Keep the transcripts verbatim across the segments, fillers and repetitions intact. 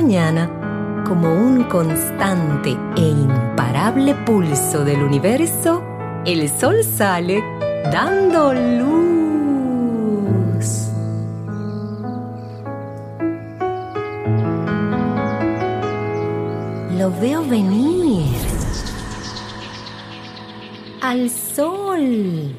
mañana, como un constante e imparable pulso del universo, el sol sale dando luz. Lo veo venir. Al sol.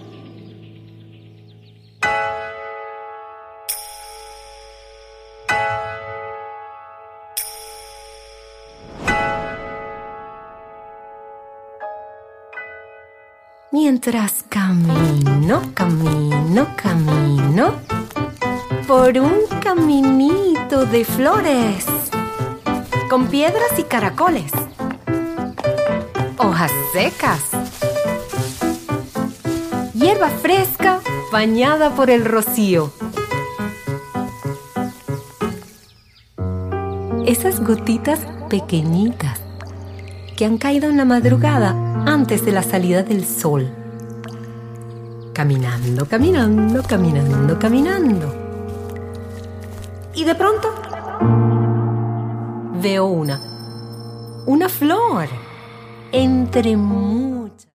Mientras camino, camino, camino por un caminito de flores, con piedras y caracoles, hojas secas, hierba fresca bañada por el rocío. Esas gotitas pequeñitas que han caído en la madrugada antes de la salida del sol. Caminando, caminando, caminando, caminando. Y de pronto veo una, una flor entre muchas.